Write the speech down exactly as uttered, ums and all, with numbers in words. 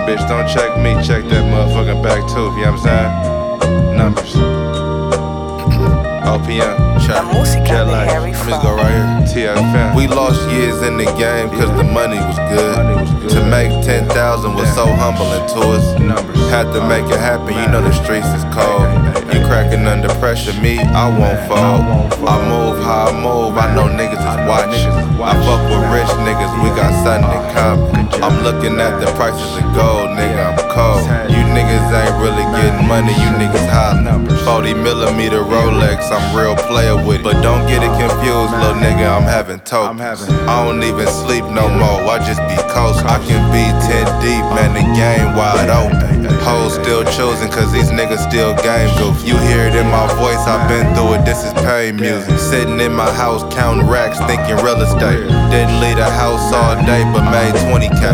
bitch, don't check me, check that motherfucking back too, you know what I'm saying? Numbers. O P M, La música de Harry Let's go right here. T F M. We lost years in the game cause the money was good. To make ten thousand was so humbling to us. Had to make it happen, you know the streets is cold. You cracking under pressure, me, I won't fold. I move how I move, I know niggas is watching. I fuck with rich niggas, we got something in common. I'm looking at the prices of gold, nigga, I'm cold. You niggas ain't really getting money, you niggas hollering. forty millimeter Rolex, I'm real player with it. But don't get it confused, little nigga, I'm having tokens. I don't even sleep no more, I just be coast. I can be ten deep, man, the game wide open. Hoes still choosing cause these niggas still game goofy. You hear it in my voice, I've been through it, this is pain music. Sitting in my house counting racks, thinking real estate. Didn't leave the house all day but made twenty K.